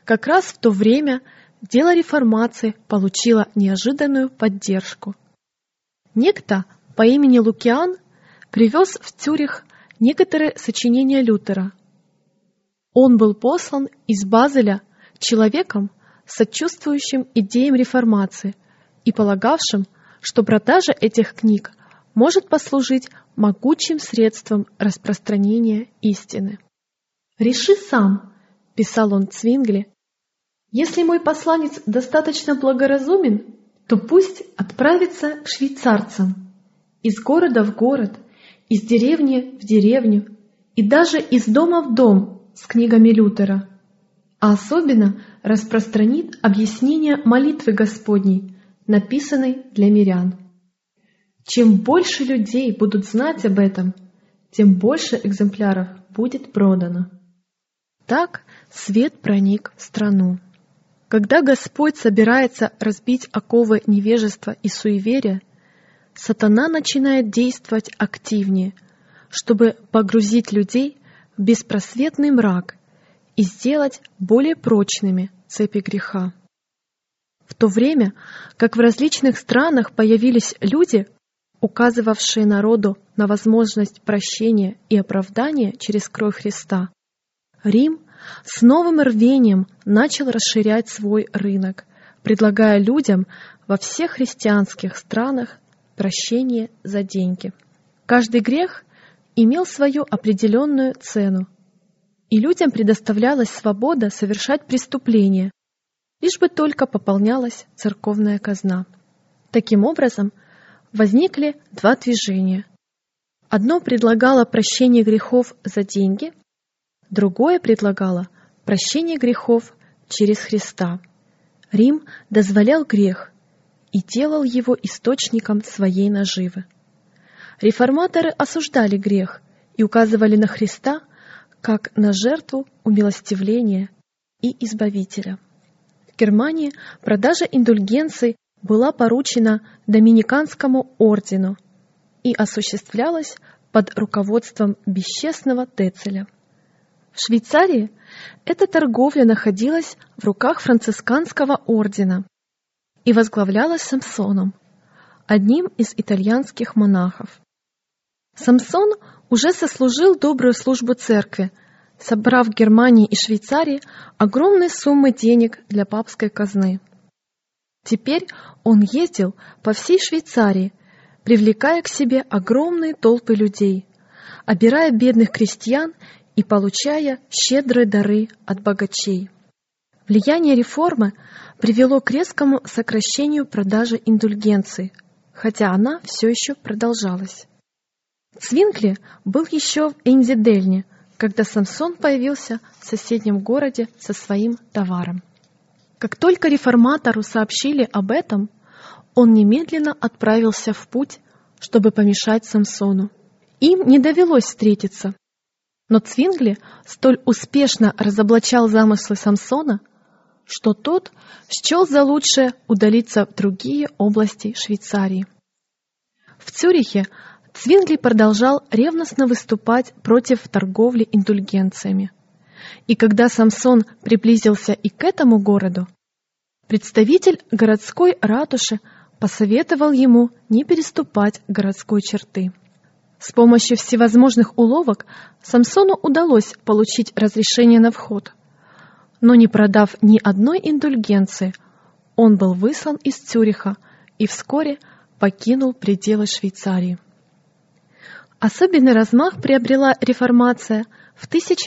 Как раз в то время дело реформации получило неожиданную поддержку. Некто по имени Лукиан привез в Цюрих некоторые сочинения Лютера. Он был послан из Базеля человеком, сочувствующим идеям реформации и полагавшим, что продажа этих книг может послужить могучим средством распространения истины. «Реши сам», — писал он Цвингли, — «если мой посланец достаточно благоразумен, то пусть отправится к швейцарцам, из города в город, из деревни в деревню и даже из дома в дом с книгами Лютера, а особенно распространит объяснение молитвы Господней, написанной для мирян. Чем больше людей будут знать об этом, тем больше экземпляров будет продано». Так свет проник в страну. Когда Господь собирается разбить оковы невежества и суеверия, сатана начинает действовать активнее, чтобы погрузить людей в беспросветный мрак и сделать более прочными цепи греха. В то время, как в различных странах появились люди, указывавшие народу на возможность прощения и оправдания через кровь Христа, Рим с новым рвением начал расширять свой рынок, предлагая людям во всех христианских странах прощение за деньги. Каждый грех имел свою определенную цену, и людям предоставлялась свобода совершать преступления, лишь бы только пополнялась церковная казна. Таким образом, возникли два движения. Одно предлагало прощение грехов за деньги, другое предлагало прощение грехов через Христа. Рим дозволял грех и делал его источником своей наживы. Реформаторы осуждали грех и указывали на Христа как на жертву умилостивления и избавителя. В Германии продажа индульгенций была поручена Доминиканскому ордену и осуществлялась под руководством бесчестного Тецеля. В Швейцарии эта торговля находилась в руках францисканского ордена и возглавлялась Самсоном, одним из итальянских монахов. Самсон уже сослужил добрую службу церкви, собрав в Германии и Швейцарии огромные суммы денег для папской казны. Теперь он ездил по всей Швейцарии, привлекая к себе огромные толпы людей, обирая бедных крестьян и получая щедрые дары от богачей. Влияние реформы привело к резкому сокращению продажи индульгенций, хотя она все еще продолжалась. Цвингли был еще в Энзидельне, когда Самсон появился в соседнем городе со своим товаром. Как только реформатору сообщили об этом, он немедленно отправился в путь, чтобы помешать Самсону. Им не довелось встретиться, но Цвингли столь успешно разоблачал замыслы Самсона, что тот счел за лучшее удалиться в другие области Швейцарии. В Цюрихе Цвингли продолжал ревностно выступать против торговли индульгенциями. И когда Самсон приблизился и к этому городу, представитель городской ратуши посоветовал ему не переступать городской черты. С помощью всевозможных уловок Самсону удалось получить разрешение на вход, но не продав ни одной индульгенции, он был выслан из Цюриха и вскоре покинул пределы Швейцарии. Особенный размах приобрела реформация в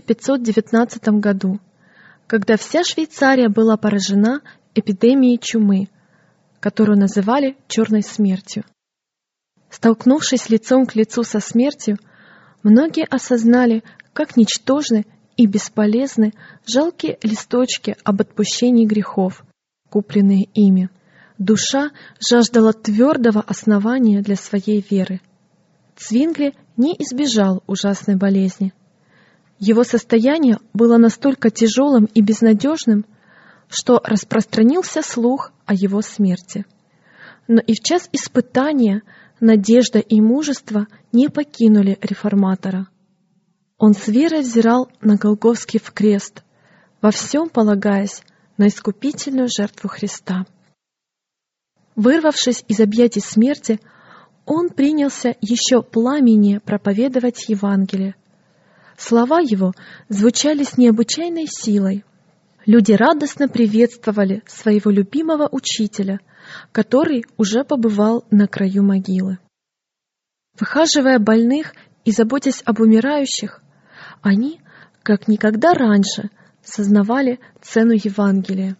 1519 году, когда вся Швейцария была поражена эпидемией чумы, которую называли «черной смертью». Столкнувшись лицом к лицу со смертью, многие осознали, как ничтожны и бесполезны жалкие листочки об отпущении грехов, купленные ими. Душа жаждала твердого основания для своей веры. Цвингли не избежал ужасной болезни. Его состояние было настолько тяжелым и безнадежным, что распространился слух о его смерти. Но и в час испытания надежда и мужество не покинули реформатора. Он с верой взирал на Голгофский крест, во всем полагаясь на искупительную жертву Христа. Вырвавшись из объятий смерти, он принялся еще пламеннее проповедовать Евангелие. Слова его звучали с необычайной силой. Люди радостно приветствовали своего любимого учителя, который уже побывал на краю могилы. Выхаживая больных и заботясь об умирающих, они, как никогда раньше, сознавали цену Евангелия.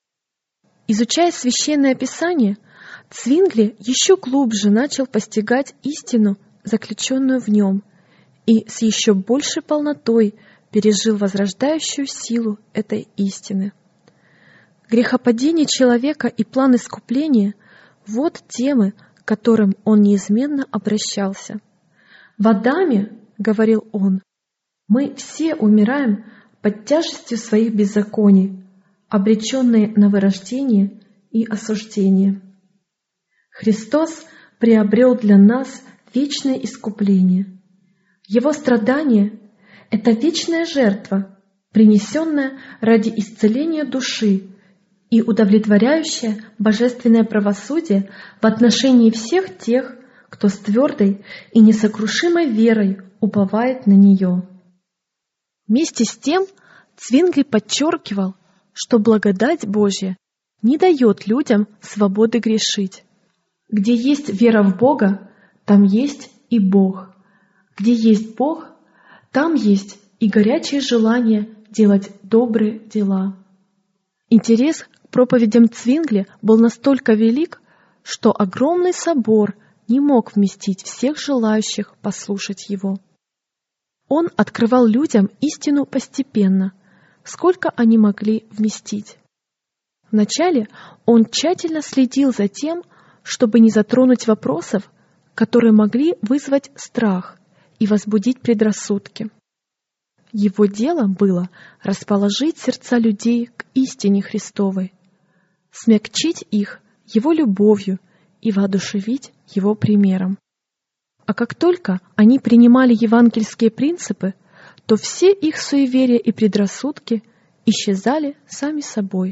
Изучая Священное Писание, Цвингли еще глубже начал постигать истину, заключенную в нем, и с еще большей полнотой пережил возрождающую силу этой истины. Грехопадение человека и план искупления — вот темы, к которым он неизменно обращался. «В Адаме, — говорил он, — мы все умираем под тяжестью своих беззаконий, обреченные на вырождение и осуждение. Христос приобрел для нас вечное искупление. Его страдание — это вечная жертва, принесенная ради исцеления души и удовлетворяющая божественное правосудие в отношении всех тех, кто с твердой и несокрушимой верой уповает на нее». Вместе с тем Цвингли подчеркивал, что благодать Божья не дает людям свободы грешить. Где есть вера в Бога, там есть и Бог. Где есть Бог, там есть и горячее желание делать добрые дела. Интерес к проповедям Цвингли был настолько велик, что огромный собор не мог вместить всех желающих послушать его. Он открывал людям истину постепенно, сколько они могли вместить. Вначале он тщательно следил за тем, чтобы не затронуть вопросов, которые могли вызвать страх и возбудить предрассудки. Его дело было расположить сердца людей к истине Христовой, смягчить их Его любовью и воодушевить Его примером. А как только они принимали евангельские принципы, то все их суеверия и предрассудки исчезали сами собой.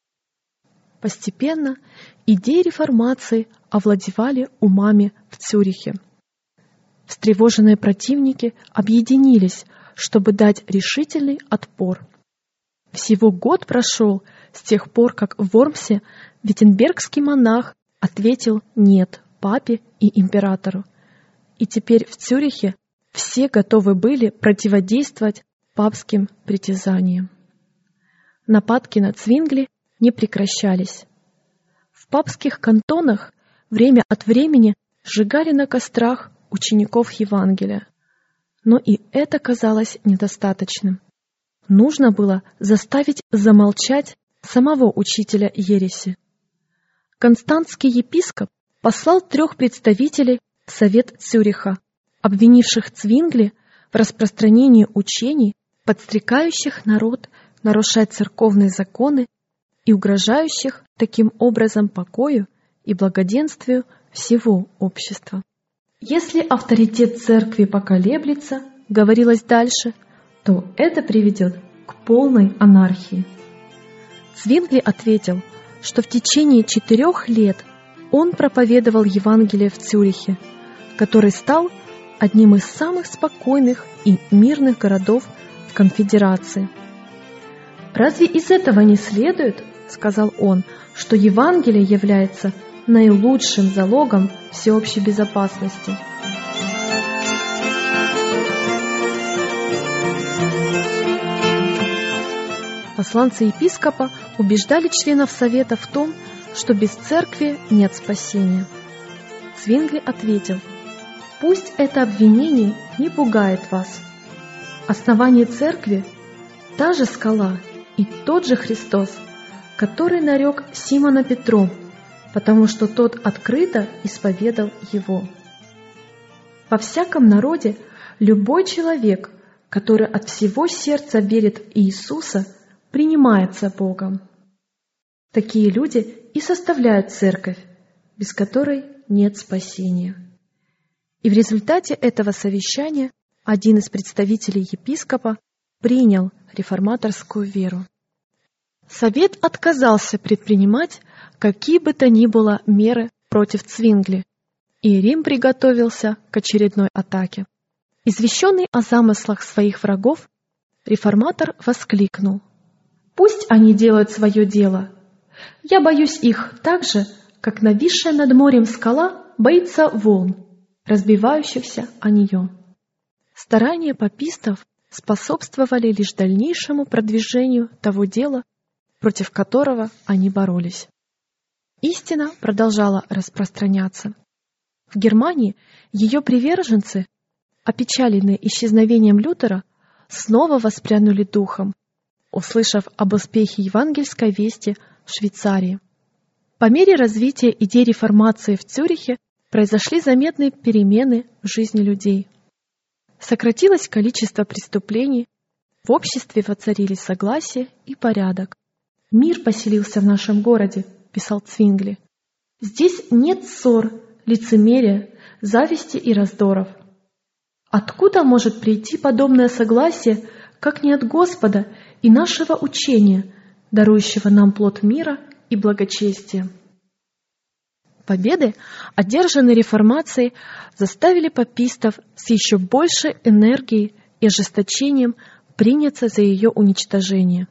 Постепенно идеи реформации овладевали умами в Цюрихе. Встревоженные противники объединились, чтобы дать решительный отпор. Всего год прошел с тех пор, как в Вормсе виттенбергский монах ответил «нет» папе и императору. И теперь в Цюрихе все готовы были противодействовать папским притязаниям. Нападки на Цвингли не прекращались. В папских кантонах время от времени сжигали на кострах учеников Евангелия. Но и это казалось недостаточным. Нужно было заставить замолчать самого учителя ереси. Константский епископ послал 3 представителей в Совет Цюриха, обвинивших Цвингли в распространении учений, подстрекающих народ нарушать церковные законы и угрожающих таким образом покою и благоденствию всего общества. Если авторитет церкви поколеблется, говорилось дальше, то это приведет к полной анархии. Цвингли ответил, что в течение 4 лет он проповедовал Евангелие в Цюрихе, который стал одним из самых спокойных и мирных городов в конфедерации. «Разве из этого не следует, — сказал он, — что Евангелие является наилучшим залогом всеобщей безопасности?» Посланцы епископа убеждали членов Совета в том, что без церкви нет спасения. Цвингли ответил: «Пусть это обвинение не пугает вас. Основание церкви — та же скала и тот же Христос, который нарек Симона Петром, потому что тот открыто исповедал его. Во всяком народе любой человек, который от всего сердца верит в Иисуса, принимается Богом. Такие люди и составляют церковь, без которой нет спасения». И в результате этого совещания один из представителей епископа принял реформаторскую веру. Совет отказался предпринимать какие бы то ни было меры против Цвингли, и Рим приготовился к очередной атаке. Извещенный о замыслах своих врагов, реформатор воскликнул: «Пусть они делают свое дело. Я боюсь их так же, как нависшая над морем скала боится волн, разбивающихся о нее». Старания папистов способствовали лишь дальнейшему продвижению того дела, против которого они боролись. Истина продолжала распространяться. В Германии ее приверженцы, опечаленные исчезновением Лютера, снова воспрянули духом, услышав об успехе евангельской вести в Швейцарии. По мере развития идей реформации в Цюрихе произошли заметные перемены в жизни людей. Сократилось количество преступлений, в обществе воцарились согласие и порядок. «Мир поселился в нашем городе», — писал Цвингли. «Здесь нет ссор, лицемерия, зависти и раздоров. Откуда может прийти подобное согласие, как не от Господа и нашего учения, дарующего нам плод мира и благочестия?» Победы, одержанные реформацией, заставили папистов с еще большей энергией и ожесточением приняться за ее уничтожение.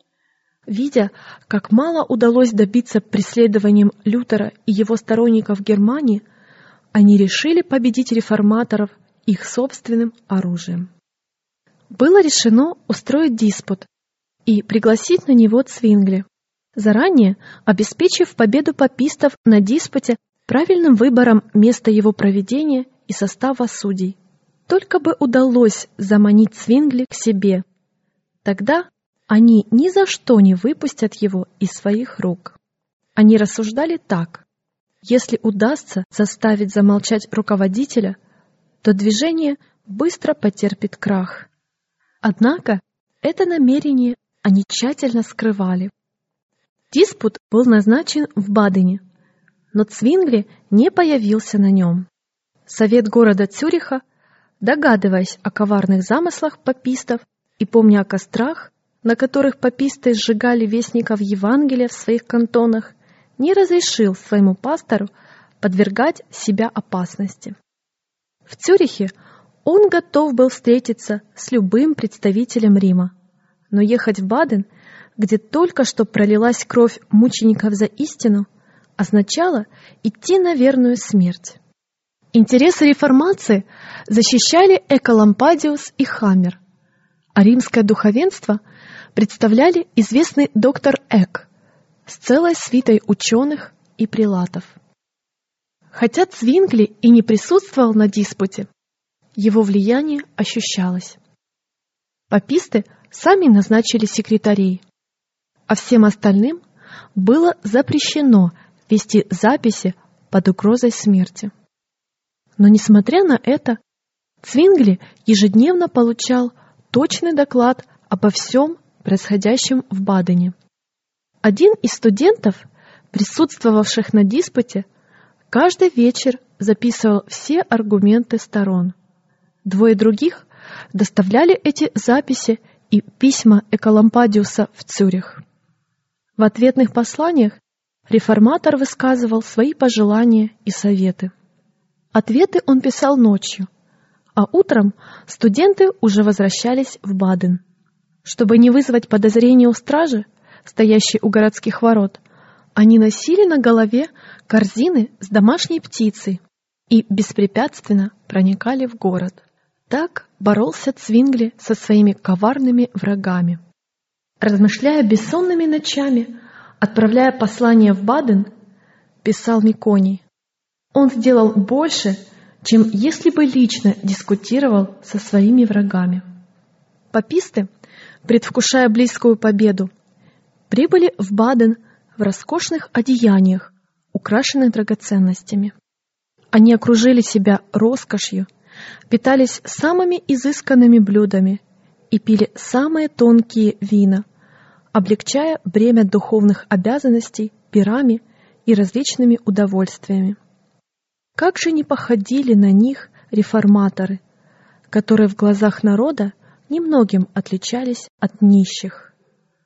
Видя, как мало удалось добиться преследованием Лютера и его сторонников в Германии, они решили победить реформаторов их собственным оружием. Было решено устроить диспут и пригласить на него Цвингли, заранее обеспечив победу папистов на диспуте правильным выбором места его проведения и состава судей. Только бы удалось заманить Цвингли к себе, тогда они ни за что не выпустят его из своих рук. Они рассуждали так: если удастся заставить замолчать руководителя, то движение быстро потерпит крах. Однако это намерение они тщательно скрывали. Диспут был назначен в Бадене, но Цвингли не появился на нем. Совет города Цюриха, догадываясь о коварных замыслах папистов и помня о кострах, на которых паписты сжигали вестников Евангелия в своих кантонах, не разрешил своему пастору подвергать себя опасности. В Цюрихе он готов был встретиться с любым представителем Рима, но ехать в Баден, где только что пролилась кровь мучеников за истину, означало идти на верную смерть. Интересы реформации защищали Эколампадиус и Хаммер, а римское духовенство представляли известный доктор Эк с целой свитой ученых и прилатов. Хотя Цвингли и не присутствовал на диспуте, его влияние ощущалось. Паписты сами назначили секретарей, а всем остальным было запрещено вести записи под угрозой смерти. Но, несмотря на это, Цвингли ежедневно получал точный доклад обо всем происходящем в Бадене. Один из студентов, присутствовавших на диспуте, каждый вечер записывал все аргументы сторон. Двое других доставляли эти записи и письма Эколампадиуса в Цюрих. В ответных посланиях реформатор высказывал свои пожелания и советы. Ответы он писал ночью, а утром студенты уже возвращались в Баден. Чтобы не вызвать подозрения у стражи, стоящей у городских ворот, они носили на голове корзины с домашней птицей и беспрепятственно проникали в город. Так боролся Цвингли со своими коварными врагами. Размышляя бессонными ночами, отправляя послание в Баден, писал Миконий, он сделал больше, чем если бы лично дискутировал со своими врагами. Паписты, предвкушая близкую победу, прибыли в Баден в роскошных одеяниях, украшенных драгоценностями. Они окружили себя роскошью, питались самыми изысканными блюдами и пили самые тонкие вина, облегчая бремя духовных обязанностей пирами и различными удовольствиями. Как же не походили на них реформаторы, которые в глазах народа немногим отличались от нищих.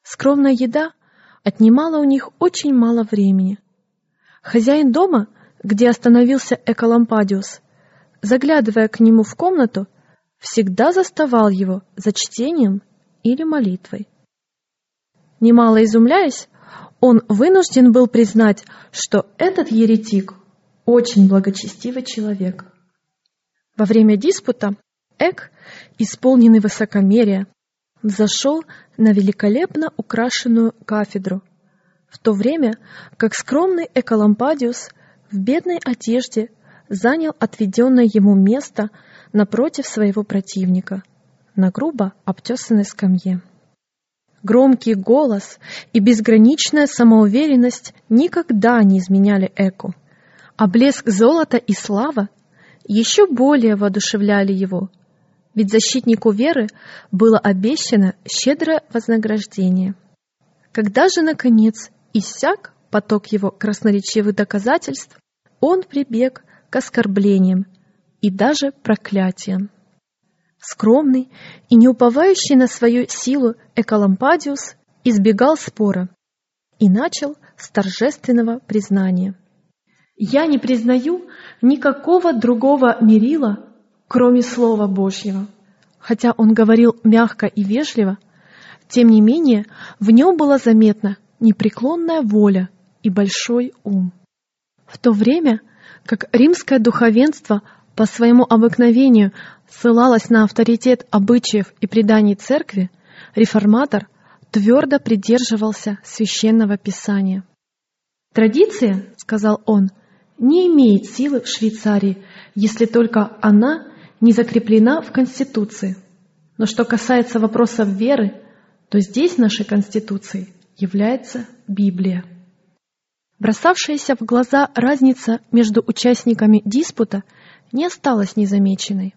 Скромная еда отнимала у них очень мало времени. Хозяин дома, где остановился Эколампадиус, заглядывая к нему в комнату, всегда заставал его за чтением или молитвой. Немало изумляясь, он вынужден был признать, что этот еретик очень благочестивый человек. Во время диспута Эк, исполненный высокомерия, взошел на великолепно украшенную кафедру, в то время как скромный Эколампадиус в бедной одежде занял отведенное ему место напротив своего противника, на грубо обтесанной скамье. Громкий голос и безграничная самоуверенность никогда не изменяли Эку, а блеск золота и слава еще более воодушевляли его, ведь защитнику веры было обещано щедрое вознаграждение. Когда же, наконец, иссяк поток его красноречивых доказательств, он прибег к оскорблениям и даже проклятиям. Скромный и не уповающий на свою силу Эколампадиус избегал спора и начал с торжественного признания. «Я не признаю никакого другого мерила, кроме Слова Божьего». Хотя он говорил мягко и вежливо, тем не менее в нем была заметна непреклонная воля и большой ум. В то время как римское духовенство по своему обыкновению ссылалось на авторитет обычаев и преданий церкви, реформатор твердо придерживался священного писания. «Традиция, — сказал он, — не имеет силы в Швейцарии, если только она не закреплена в Конституции. Но что касается вопросов веры, то здесь нашей Конституцией является Библия». Бросавшаяся в глаза разница между участниками диспута не осталась незамеченной.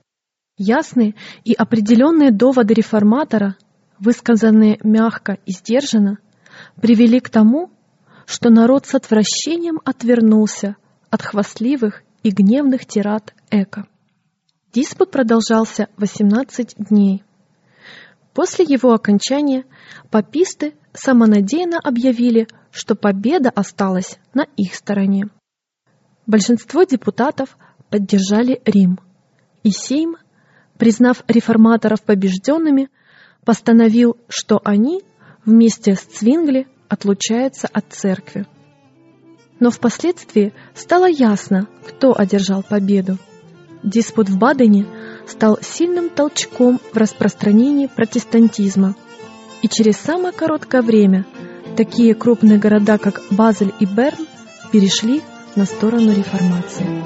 Ясные и определенные доводы реформатора, высказанные мягко и сдержанно, привели к тому, что народ с отвращением отвернулся от хвастливых и гневных тирад Эка. Диспут продолжался 18 дней. После его окончания паписты самонадеянно объявили, что победа осталась на их стороне. Большинство депутатов поддержали Рим, и Сейм, признав реформаторов побежденными, постановил, что они вместе с Цвингли отлучаются от церкви. Но впоследствии стало ясно, кто одержал победу. Диспут в Бадене стал сильным толчком в распространении протестантизма, и через самое короткое время такие крупные города, как Базель и Берн, перешли на сторону реформации.